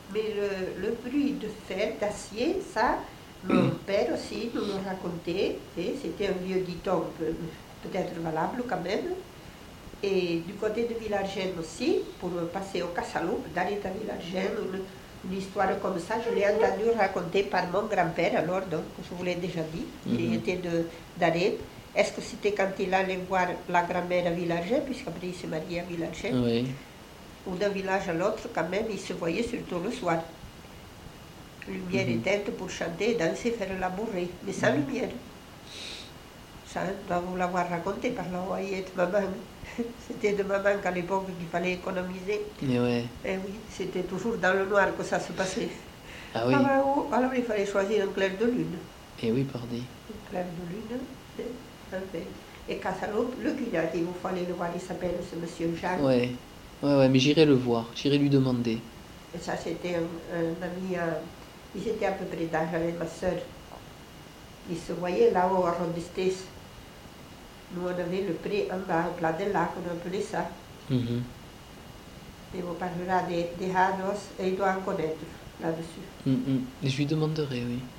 Mais le bruit de fer, d'acier, ça, mon père aussi nous le racontait. Et c'était un vieux dicton peut-être valable quand même. Et du côté de Villargène aussi, pour passer au Cassaloupe, d'aller à Villargène, une histoire comme ça, je l'ai entendu raconter par mon grand-père, alors, donc, je vous l'ai déjà dit, il était d'Arène. Est-ce que c'était quand il allait voir la grand-mère à Villargène, puisqu'après il s'est marié à Villargène, Oui. ou d'un village à l'autre, quand même, il se voyait surtout le soir. Lumière éteinte pour chanter, danser, faire la bourrée, mais sans lumière. Ça, on doit vous l'avoir raconté par la oreillette, maman. C'était de maman qu'à l'époque qu'il fallait économiser. Mais ouais. Et oui, c'était toujours dans le noir que ça se passait. Ah oui. Alors il fallait choisir un clair de lune. Et oui, pardi. Un clair de lune, enfin. Et Cassaloupe, le Cunard, il vous fallait le voir, il s'appelle ce monsieur Jean. Ouais. Ouais, mais j'irai le voir, j'irai lui demander. Et ça, c'était un ami, ils étaient à peu près d'âge avec ma soeur. Ils se voyaient là-haut à Rodestes. Nous, on avait le pré en bas, au plat des lacs, on appelait ça. Mhm. Il vous parlera des Hanos et il doit en connaître là-dessus. Et je lui demanderai, oui.